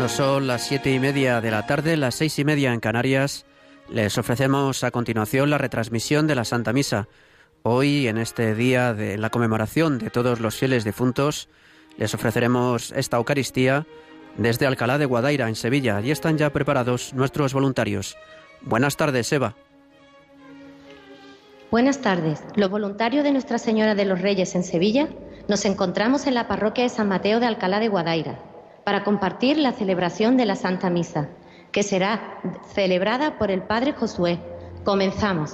son las 7:30 de la tarde, las 6:30 en Canarias. Les ofrecemos a continuación la retransmisión de la Santa Misa. Hoy, en este día de la conmemoración de todos los fieles difuntos, les ofreceremos esta Eucaristía desde Alcalá de Guadaira, en Sevilla. Allí están ya preparados nuestros voluntarios. Buenas tardes, Eva. Buenas tardes. Los voluntarios de Nuestra Señora de los Reyes en Sevilla nos encontramos en la parroquia de San Mateo de Alcalá de Guadaira para compartir la celebración de la Santa Misa, que será celebrada por el Padre Josué. Comenzamos.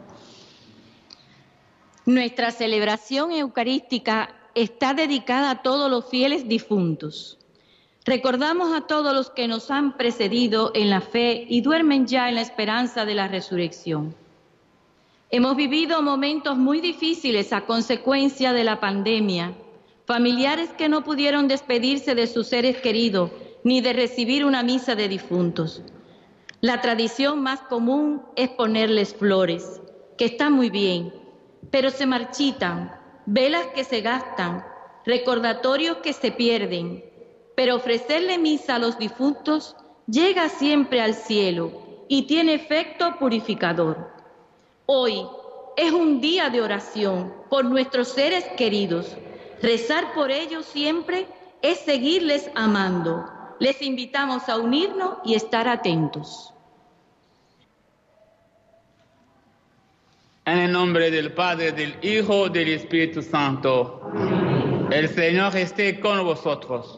Nuestra celebración eucarística está dedicada a todos los fieles difuntos. Recordamos a todos los que nos han precedido en la fe y duermen ya en la esperanza de la resurrección. Hemos vivido momentos muy difíciles a consecuencia de la pandemia, familiares que no pudieron despedirse de sus seres queridos ni de recibir una misa de difuntos. La tradición más común es ponerles flores, que está muy bien, pero se marchitan, velas que se gastan, recordatorios que se pierden, pero ofrecerle misa a los difuntos llega siempre al cielo y tiene efecto purificador. Hoy es un día de oración por nuestros seres queridos. Rezar por ellos siempre es seguirles amando. Les invitamos a unirnos y estar atentos. En el nombre del Padre, del Hijo, del Espíritu Santo. Amén. El Señor esté con vosotros.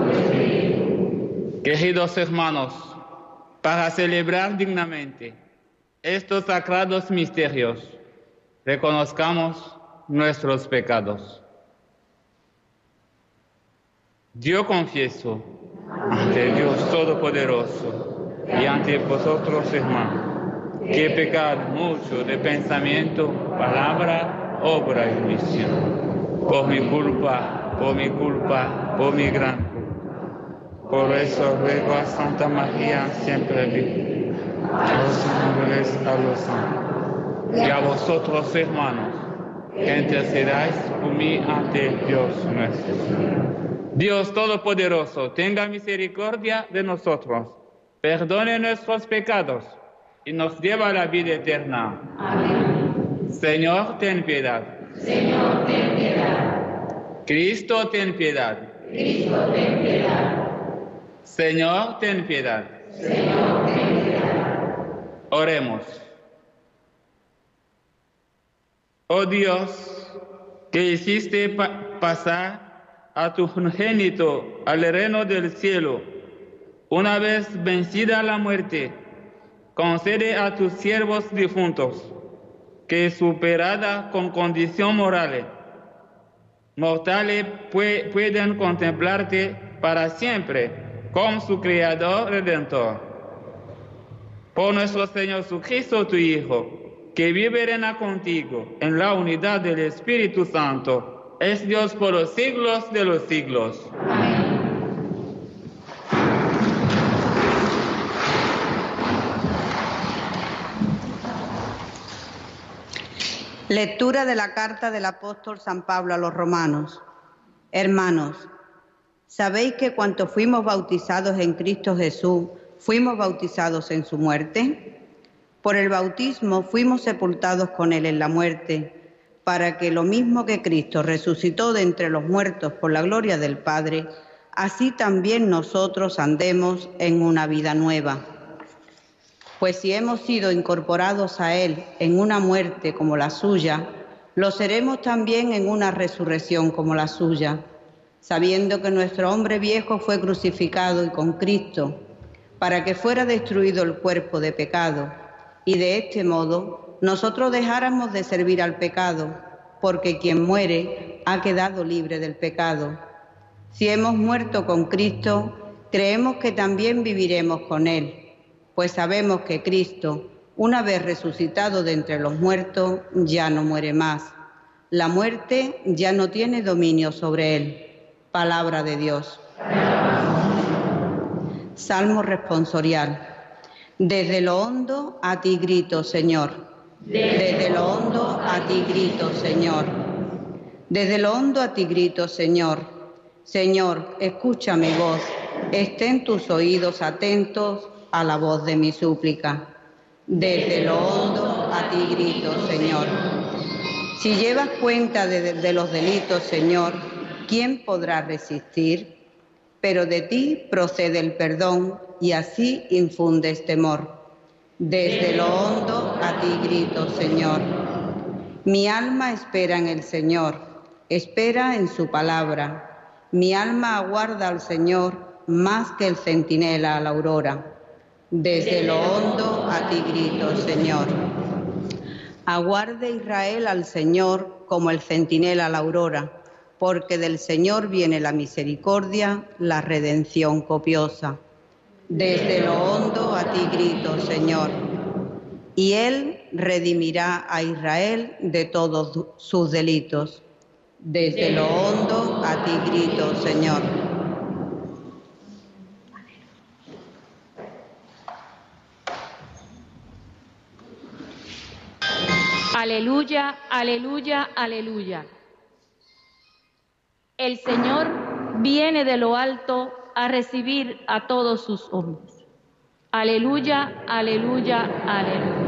Queridos hermanos, para celebrar dignamente estos sagrados misterios, reconozcamos nuestros pecados. Yo confieso ante Dios Todopoderoso y ante vosotros, hermanos, que he pecado mucho de pensamiento, palabra, obra y omisión. Por mi culpa, por mi gran culpa. Por eso ruego a Santa María, siempre Virgen, a los ángeles, a los santos, y a vosotros, hermanos, que intercedáis por mí ante Dios nuestro. Dios Todopoderoso, tenga misericordia de nosotros, perdone nuestros pecados y nos lleve a la vida eterna. Amén. Señor, ten piedad. Señor, ten piedad. Cristo, ten piedad. Cristo, ten piedad. Señor, ten piedad. Señor, ten piedad. Oremos. Oh Dios, que hiciste pasar a tu unigénito al reino del cielo, una vez vencida la muerte, concede a tus siervos difuntos que, superada con condición morales, mortales, pueden contemplarte para siempre como su Creador Redentor. Por nuestro Señor Jesucristo, tu Hijo, que vive y reina contigo en la unidad del Espíritu Santo, es Dios por los siglos de los siglos. Amén. Lectura de la carta del apóstol San Pablo a los romanos. Hermanos, ¿sabéis que cuantos fuimos bautizados en Cristo Jesús, fuimos bautizados en su muerte? Por el bautismo fuimos sepultados con él en la muerte, para que lo mismo que Cristo resucitó de entre los muertos por la gloria del Padre, así también nosotros andemos en una vida nueva. Pues si hemos sido incorporados a Él en una muerte como la suya, lo seremos también en una resurrección como la suya, sabiendo que nuestro hombre viejo fue crucificado y con Cristo, para que fuera destruido el cuerpo de pecado, y de este modo nosotros dejáramos de servir al pecado, porque quien muere ha quedado libre del pecado. Si hemos muerto con Cristo, creemos que también viviremos con Él, pues sabemos que Cristo, una vez resucitado de entre los muertos, ya no muere más. La muerte ya no tiene dominio sobre Él. Palabra de Dios. Salmo responsorial. Desde lo hondo a ti grito, Señor. Desde lo hondo a ti grito, Señor. Desde lo hondo a ti grito, Señor. Señor, escucha mi voz. Estén tus oídos atentos a la voz de mi súplica. Desde lo hondo a ti grito, Señor. Si llevas cuenta de los delitos, Señor, ¿quién podrá resistir? Pero de ti procede el perdón y así infundes temor. Desde lo hondo a ti grito, Señor. Mi alma espera en el Señor, espera en su palabra. Mi alma aguarda al Señor más que el centinela a la aurora. Desde lo hondo a ti grito, Señor. Aguarde Israel al Señor como el centinela a la aurora, porque del Señor viene la misericordia, la redención copiosa. Desde lo hondo a ti grito, Señor. Y Él redimirá a Israel de todos sus delitos. Desde lo hondo a ti grito, Señor. Aleluya, aleluya, aleluya. El Señor viene de lo alto a recibir a todos sus hombres. Aleluya, aleluya, aleluya.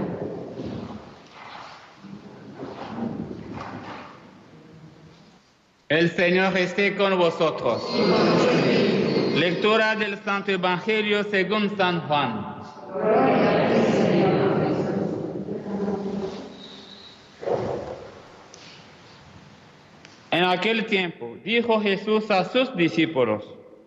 El Señor esté con vosotros. Lectura del Santo Evangelio según San Juan. En aquel tiempo dijo Jesús a sus discípulos: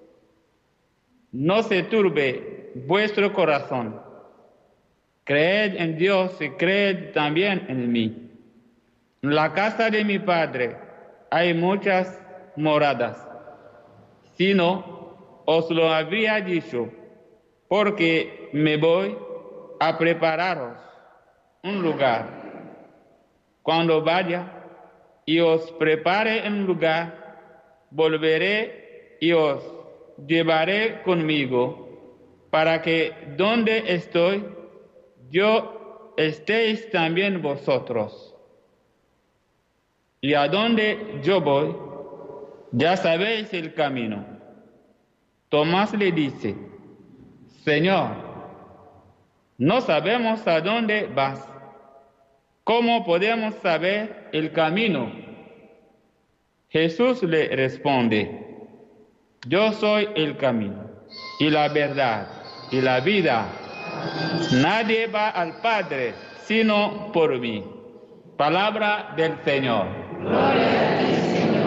no se turbe vuestro corazón. Creed en Dios y creed también en mí. En la casa de mi Padre hay muchas moradas. Si no, os lo habría dicho, porque me voy a prepararos un lugar. Cuando vaya y os prepare un lugar, volveré y os llevaré conmigo, para que donde estoy, yo estéis también vosotros. Y a donde yo voy, ya sabéis el camino. Tomás le dice: Señor, no sabemos a dónde vas. ¿Cómo podemos saber el camino? Jesús le responde: yo soy el camino, y la verdad, y la vida. Nadie va al Padre sino por mí. Palabra del Señor. Gloria a ti, Señor.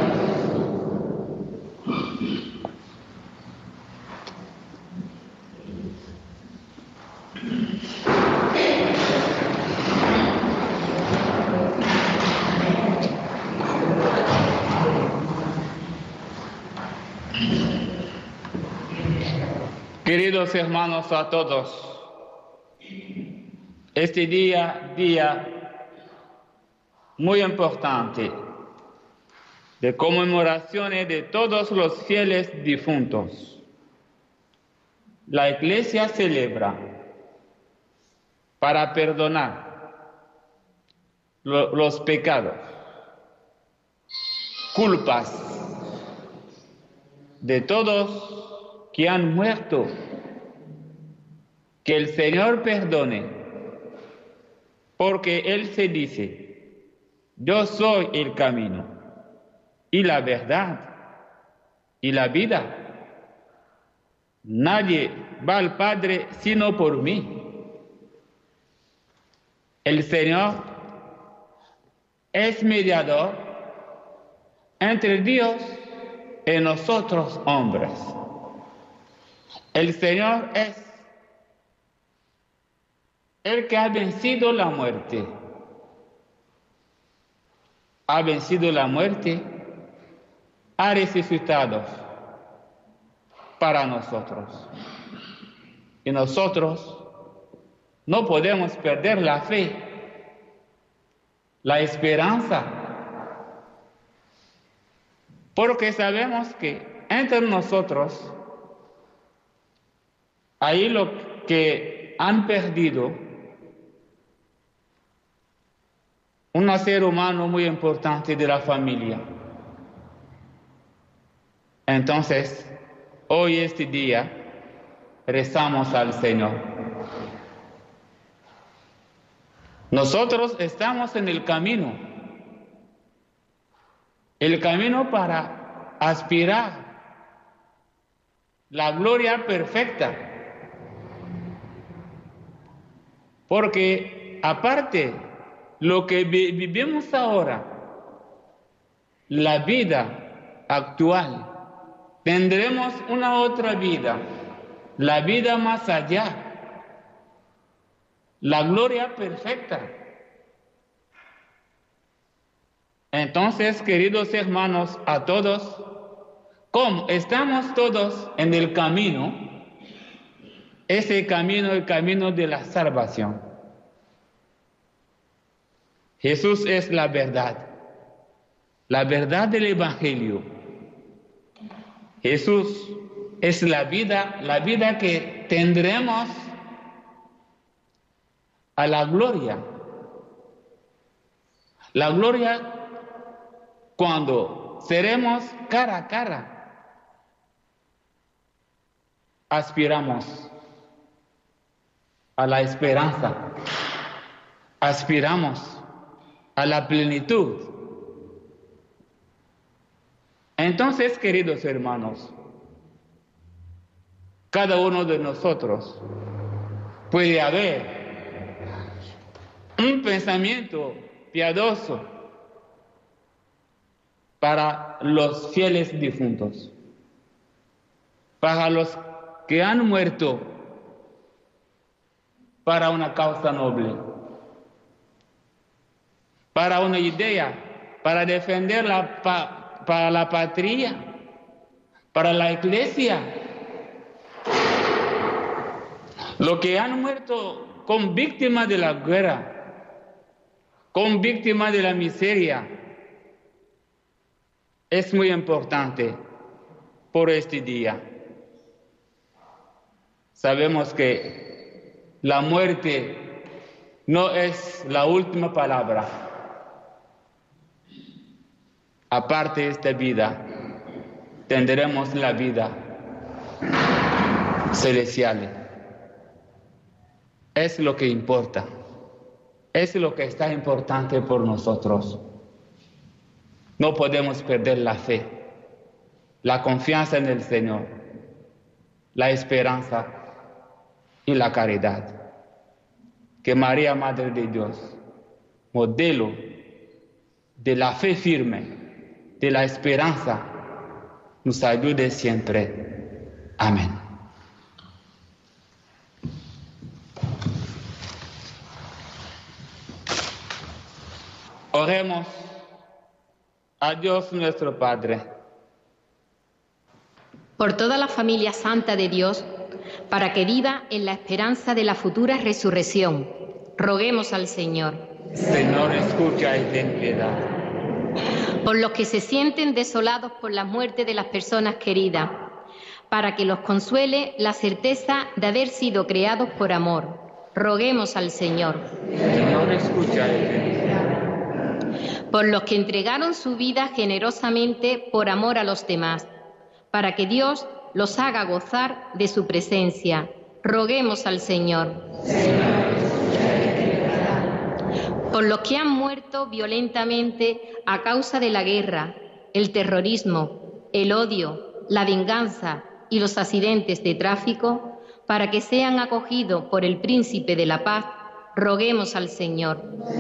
Queridos hermanos a todos, este día muy importante de conmemoraciones de todos los fieles difuntos. La Iglesia celebra para perdonar los pecados, culpas de todos que han muerto. Que el Señor perdone, porque Él se dice: yo soy el camino y la verdad y la vida. Nadie va al Padre sino por mí. El Señor es mediador entre Dios y nosotros hombres. El Señor es el que ha vencido la muerte. Ha vencido la muerte, ha resucitado para nosotros. Y nosotros no podemos perder la fe, la esperanza, porque sabemos que entre nosotros hay lo que han perdido un ser humano muy importante de la familia. Entonces, hoy este día rezamos al Señor. Nosotros estamos en el camino para aspirar la gloria perfecta. Porque aparte, lo que vivimos ahora, la vida actual, tendremos una otra vida, la vida más allá, la gloria perfecta. Entonces, queridos hermanos, a todos, como estamos todos en el camino, ese camino, el camino de la salvación. Jesús es la verdad del Evangelio. Jesús es la vida que tendremos a la gloria. La gloria cuando seremos cara a cara. Aspiramos a la esperanza, aspiramos a la plenitud. Entonces, queridos hermanos, cada uno de nosotros puede haber un pensamiento piadoso para los fieles difuntos, para los que han muerto para una causa noble, para una idea, para defender para la patria, para la iglesia. Los que han muerto como víctimas de la guerra, como víctimas de la miseria, es muy importante por este día. Sabemos que la muerte no es la última palabra. Aparte de esta vida, tendremos la vida celestial. Es lo que importa. Es lo que está importante por nosotros. No podemos perder la fe, la confianza en el Señor, la esperanza y la caridad. Que María, Madre de Dios, modelo de la fe firme, de la esperanza, nos ayude siempre. Amén. Oremos a Dios nuestro Padre. Por toda la familia santa de Dios, para que viva en la esperanza de la futura resurrección, roguemos al Señor. Señor, escucha y ten piedad. Por los que se sienten desolados por la muerte de las personas queridas, para que los consuele la certeza de haber sido creados por amor, roguemos al Señor. Señor, escucha y ten piedad. Por los que entregaron su vida generosamente por amor a los demás, para que Dios los haga gozar de su presencia, roguemos al Señor. Por los que han muerto violentamente a causa de la guerra, el terrorismo, el odio, la venganza y los accidentes de tráfico, para que sean acogidos por el Príncipe de la Paz, roguemos al Señor.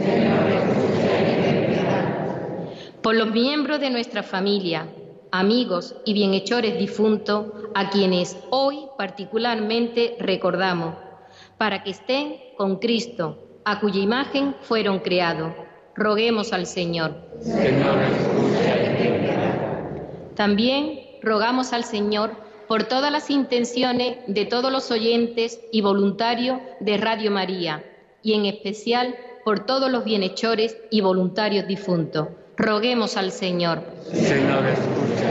Por los miembros de nuestra familia, amigos y bienhechores difuntos, a quienes hoy particularmente recordamos, para que estén con Cristo, a cuya imagen fueron creados. Roguemos al Señor. Señor, escucha y ten piedad. También rogamos al Señor por todas las intenciones de todos los oyentes y voluntarios de Radio María, y en especial por todos los bienhechores y voluntarios difuntos. Roguemos al Señor. Señor, escucha.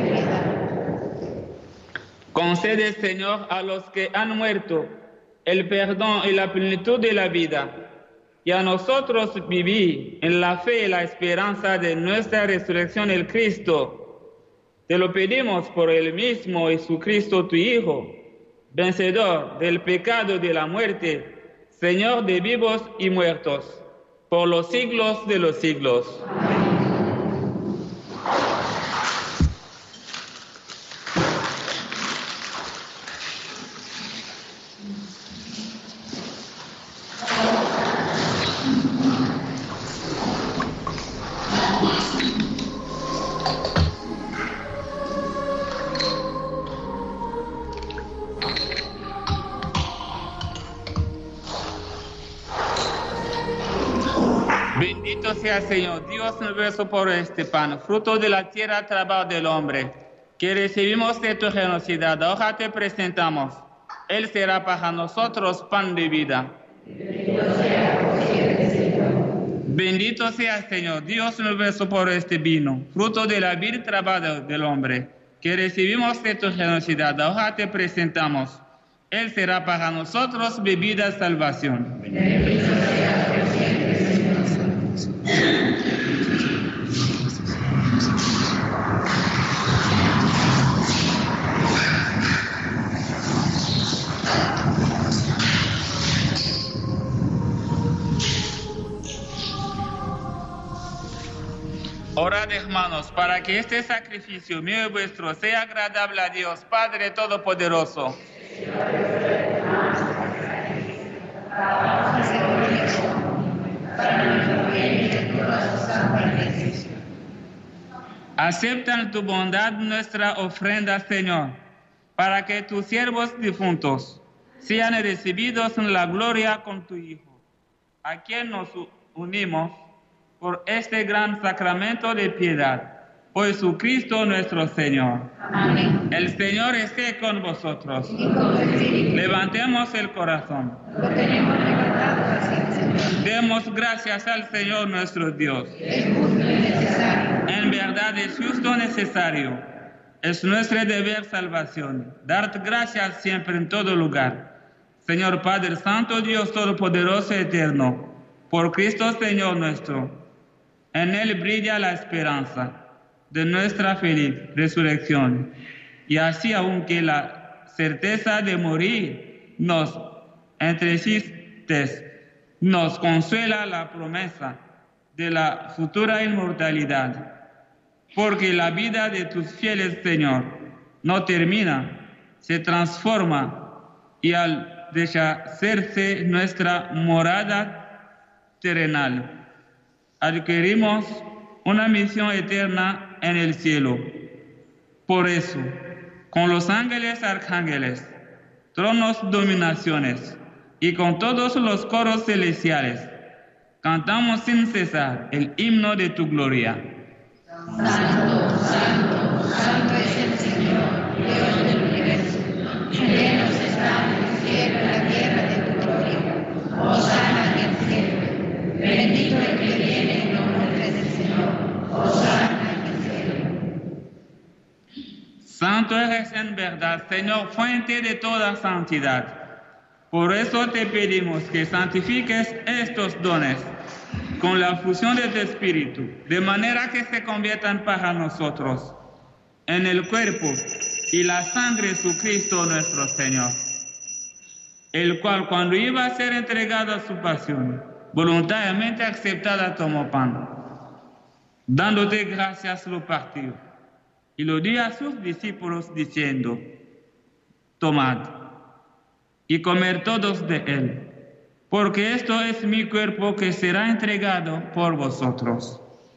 Concede, Señor, a los que han muerto el perdón y la plenitud de la vida, y a nosotros vivir en la fe y la esperanza de nuestra resurrección en Cristo. Te lo pedimos por el mismo Jesucristo, tu Hijo, vencedor del pecado y de la muerte, Señor de vivos y muertos, por los siglos de los siglos. Bendito sea Señor, Dios universo por este pan, fruto de la tierra, trabajo del hombre, que recibimos de tu generosidad. Ahora te presentamos. Él será para nosotros pan de vida. Bendito sea Señor, Dios universo por este vino, fruto de la vid, trabajo del hombre, que recibimos de tu generosidad. Ahora te presentamos. Él será para nosotros bebida salvación. Orad, hermanos, para que este sacrificio mío y vuestro sea agradable a Dios, Padre Todopoderoso. Acepta en tu bondad nuestra ofrenda, Señor, para que tus siervos difuntos sean recibidos en la gloria con tu Hijo, a quien nos unimos por este gran sacramento de piedad, por Jesucristo nuestro Señor. Amén. El Señor esté con vosotros. Levantemos el corazón. Lo tenemos levantado hacia el Señor. Demos gracias al Señor nuestro Dios. Es justo y necesario. En verdad es justo y necesario. Es nuestro deber salvación. Darte gracias siempre en todo lugar. Señor Padre Santo, Dios Todopoderoso y Eterno, por Cristo Señor nuestro. En Él brilla la esperanza de nuestra feliz resurrección. Y así, aunque la certeza de morir nos entristece, nos consuela la promesa de la futura inmortalidad. Porque la vida de tus fieles, Señor, no termina, se transforma, y al deshacerse nuestra morada terrenal, adquirimos una misión eterna en el cielo. Por eso, con los ángeles, arcángeles, tronos, dominaciones, y con todos los coros celestiales, cantamos sin cesar el himno de tu gloria. Santo, santo, santo es el Señor, Dios del universo. Llenos están el cielo y la tierra de tu gloria. Hosana en el cielo. Bendito el que viene en nombre del Señor. Hosana en el cielo. Santo eres en verdad, Señor, fuente de toda santidad. Por eso te pedimos que santifiques estos dones con la fusión de tu Espíritu, de manera que se conviertan para nosotros en el cuerpo y la sangre de Jesucristo nuestro Señor, el cual, cuando iba a ser entregado a su pasión, voluntariamente aceptada, tomó pan. Dándote gracias, lo partió y lo dio a sus discípulos diciendo: tomad y comer todos de él, porque esto es mi cuerpo que será entregado por vosotros.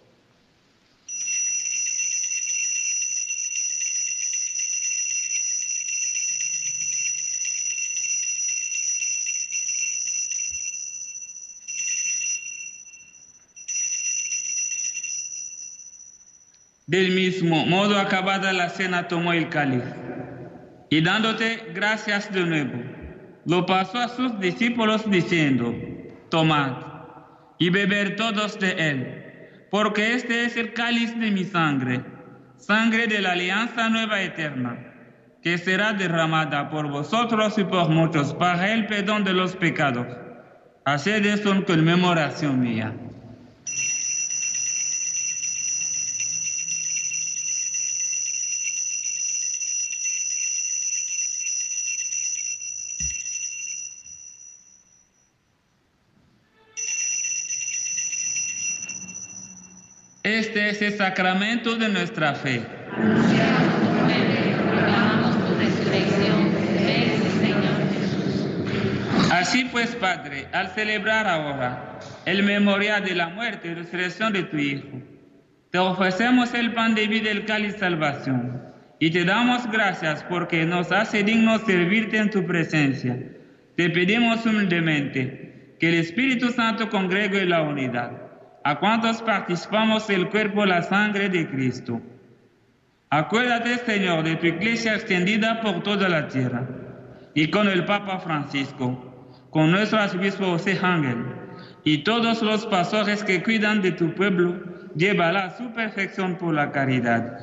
Del mismo modo, acabada la cena, tomó el cáliz y dándote gracias de nuevo, lo pasó a sus discípulos diciendo: tomad y beber todos de él, porque este es el cáliz de mi sangre, sangre de la alianza nueva eterna, que será derramada por vosotros y por muchos para el perdón de los pecados. Haced esto en conmemoración mía. Este es el sacramento de nuestra fe. Anunciamos tu muerte y proclamamos tu resurrección. Ven, Señor Jesús. Así pues, Padre, al celebrar ahora el memorial de la muerte y resurrección de tu Hijo, te ofrecemos el pan de vida y el cáliz de salvación, y te damos gracias porque nos hace dignos servirte en tu presencia. Te pedimos humildemente que el Espíritu Santo congregue la unidad a cuantos participamos del cuerpo y la sangre de Cristo. Acuérdate, Señor, de tu iglesia extendida por toda la tierra, y con el Papa Francisco, con nuestro arzobispo José Ángel, y todos los pastores que cuidan de tu pueblo, llévala a su perfección por la caridad.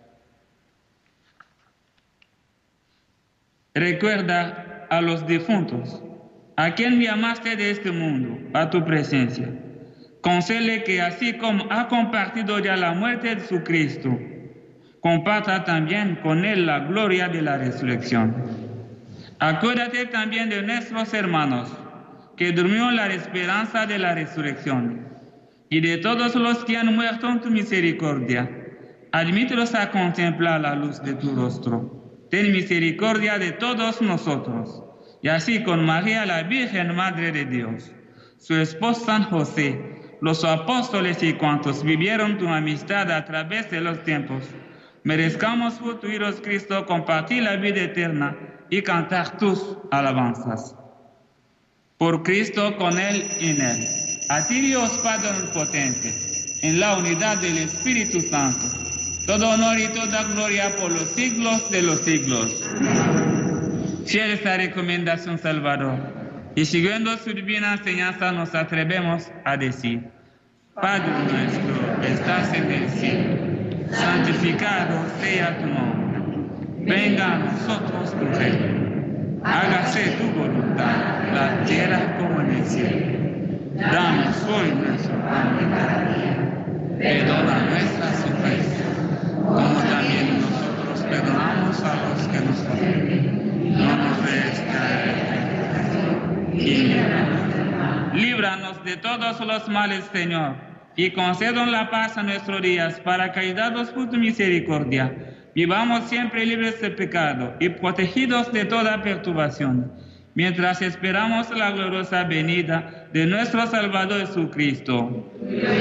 Recuerda a los difuntos, a quien llamaste de este mundo, a tu presencia. Concede que así como ha compartido ya la muerte de su Cristo, comparta también con él la gloria de la resurrección. Acuérdate también de nuestros hermanos, que durmió en la esperanza de la resurrección, y de todos los que han muerto en tu misericordia. Admítelos a contemplar la luz de tu rostro. Ten misericordia de todos nosotros, y así con María, la Virgen Madre de Dios, su esposo San José, los apóstoles y cuantos vivieron tu amistad a través de los tiempos, merezcamos por tu Hijo Cristo compartir la vida eterna y cantar tus alabanzas. Por Cristo, con Él y en Él. A ti, Dios Padre Omnipotente, en la unidad del Espíritu Santo, todo honor y toda gloria por los siglos de los siglos. Fiel esta recomendación, Salvador, y siguiendo su divina enseñanza nos atrevemos a decir: Padre nuestro, estás en el cielo, santificado sea tu nombre. Venga a nosotros tu reino. Hágase tu voluntad, en la tierra como en el cielo. Danos hoy nuestro pan de cada día. Perdona nuestras ofensas, como también nosotros perdonamos a los que nos ofenden. No nos dejes caer en tentación, y líbranos de todos los males, Señor, y concédanos la paz a nuestros días, para que, ayudados por tu misericordia, vivamos siempre libres de pecado y protegidos de toda perturbación, mientras esperamos la gloriosa venida de nuestro Salvador Jesucristo.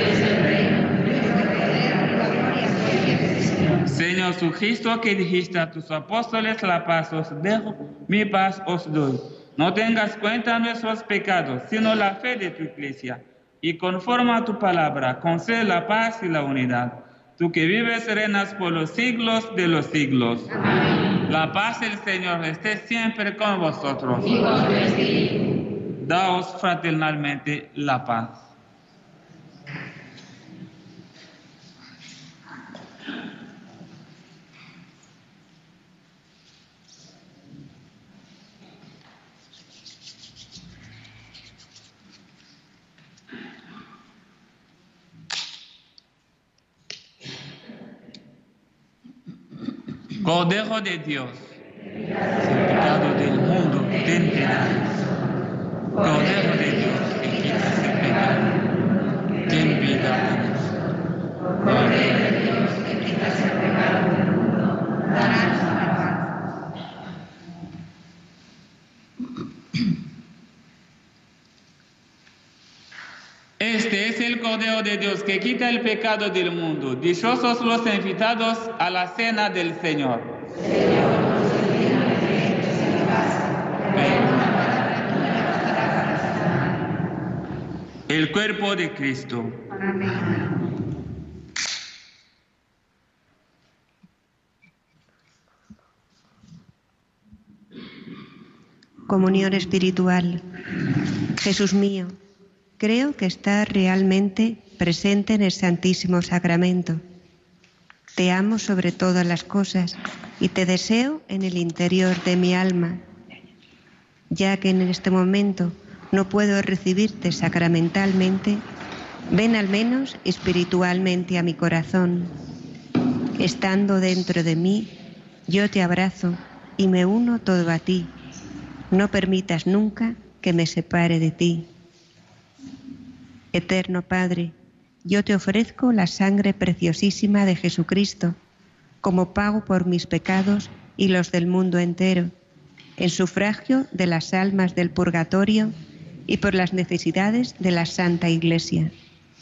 Señor Jesucristo, que dijiste a tus apóstoles: la paz os dejo, mi paz os doy. No tengas cuenta de nuestros pecados, sino la fe de tu iglesia, y conforme a tu palabra, concede la paz y la unidad. Tú que vives y reinas por los siglos de los siglos. Amén. La paz del Señor esté siempre con vosotros. Y con tu espíritu. Daos fraternalmente la paz. Cordero de Dios, el pecado del mundo, ten piedad. Cordero de Dios, que quitas el pecado, ten piedad de nosotros. Cordero de Dios, que quitas el pecado del mundo, danos la paz. Este es el Cordero de Dios que quita el pecado del mundo. Dichosos los invitados a la cena del Señor. El cuerpo de Cristo. Comunión espiritual. Jesús mío, creo que estás realmente presente en el Santísimo Sacramento. Te amo sobre todas las cosas y te deseo en el interior de mi alma. Ya que en este momento no puedo recibirte sacramentalmente, ven al menos espiritualmente a mi corazón. Estando dentro de mí, yo te abrazo y me uno todo a ti. No permitas nunca que me separe de ti. Eterno Padre, yo te ofrezco la sangre preciosísima de Jesucristo, como pago por mis pecados y los del mundo entero, en sufragio de las almas del purgatorio y por las necesidades de la Santa Iglesia.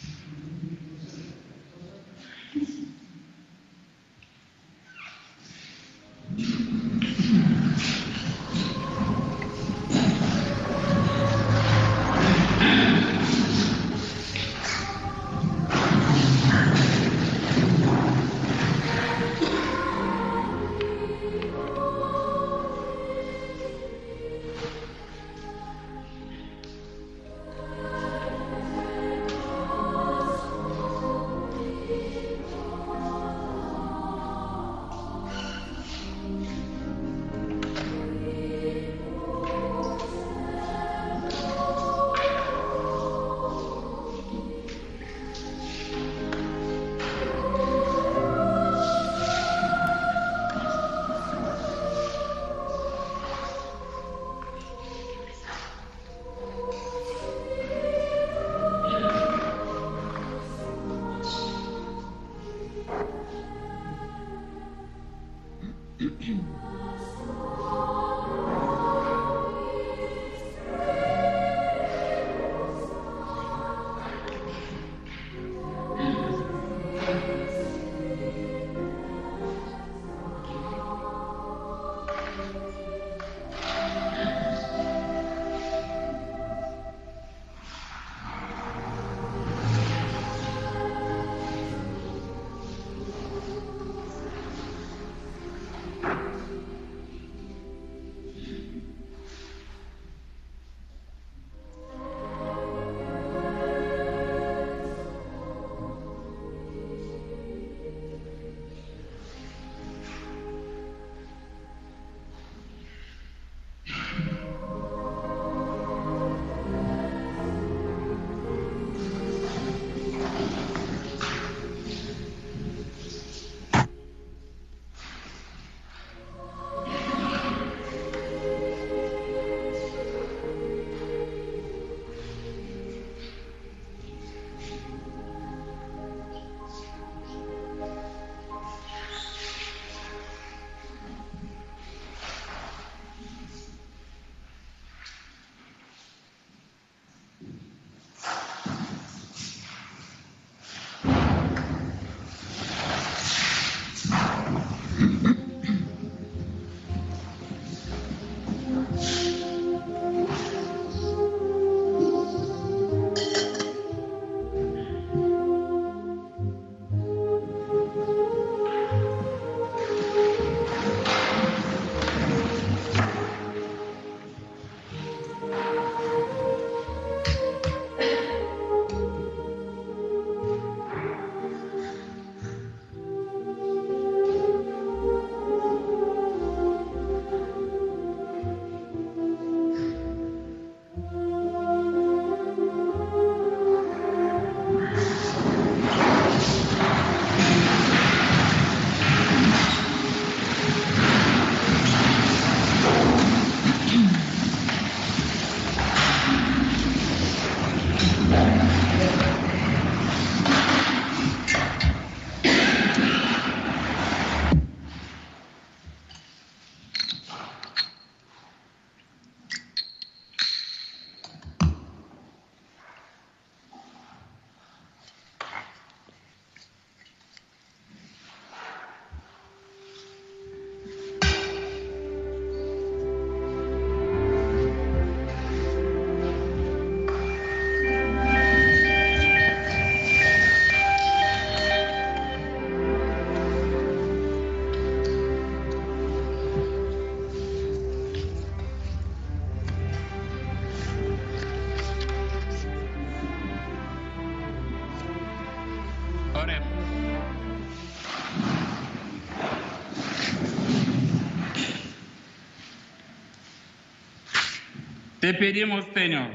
Te pedimos, Señor,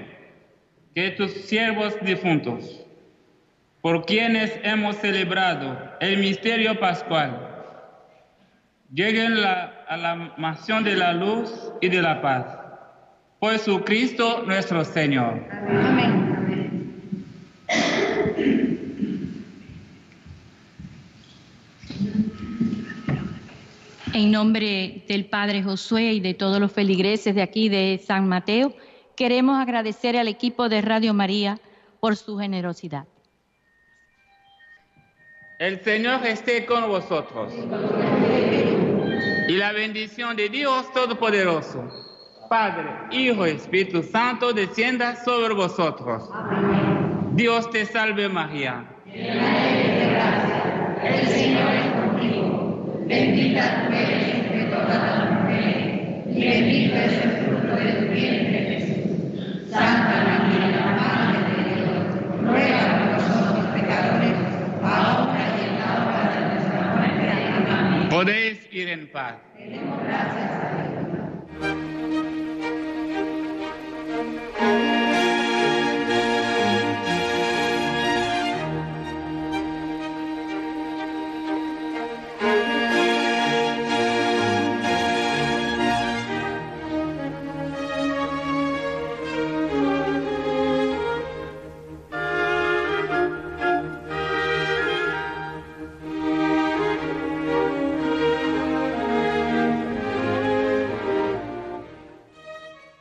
que tus siervos difuntos, por quienes hemos celebrado el misterio pascual, lleguen a la mansión de la luz y de la paz. Por Jesucristo nuestro Señor. Amén. Amén. En nombre del Padre Josué y de todos los feligreses de aquí de San Mateo, queremos agradecer al equipo de Radio María por su generosidad. El Señor esté con vosotros. Y la bendición de Dios Todopoderoso, Padre, Hijo y Espíritu Santo, descienda sobre vosotros. Amén. Dios te salve María. Llena eres de gracia, el Señor es contigo. Bendita tú eres entre todas las mujeres, y bendito es el fruto de tu vientre, Jesús. Santa María, Madre de Dios, ruega por nosotros pecadores, ahora y en la hora de nuestra muerte. Amén. Podéis ir en paz. Tenemos gracias